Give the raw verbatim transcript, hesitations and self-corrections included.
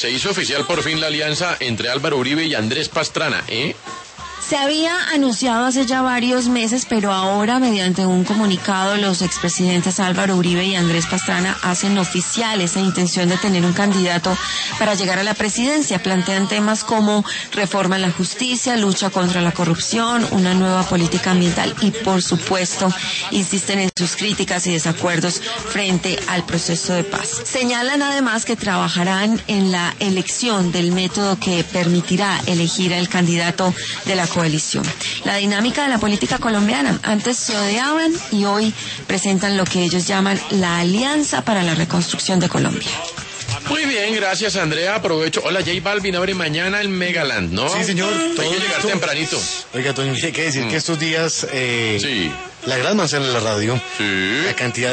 Se hizo oficial por fin la alianza entre Álvaro Uribe y Andrés Pastrana, ¿eh? Se había anunciado hace ya varios meses, pero ahora, mediante un comunicado, los expresidentes Álvaro Uribe y Andrés Pastrana hacen oficial esa intención de tener un candidato para llegar a la presidencia. Plantean temas como reforma en la justicia, lucha contra la corrupción, una nueva política ambiental y, por supuesto, insisten en sus críticas y desacuerdos frente al proceso de paz. Señalan además que trabajarán en la elección del método que permitirá elegir al candidato de la coalición. La dinámica de la política colombiana: antes se odiaban y hoy presentan lo que ellos llaman la Alianza para la Reconstrucción de Colombia. Muy bien, gracias, Andrea. Aprovecho. Hola, J Balvin abre mañana el Megaland, ¿no? Sí, señor. Hay Todo que llegar listo. tempranito. Oiga, Toño, hay que decir Mm. que estos días eh, Sí. la gran manzana en la radio, Sí. la cantidad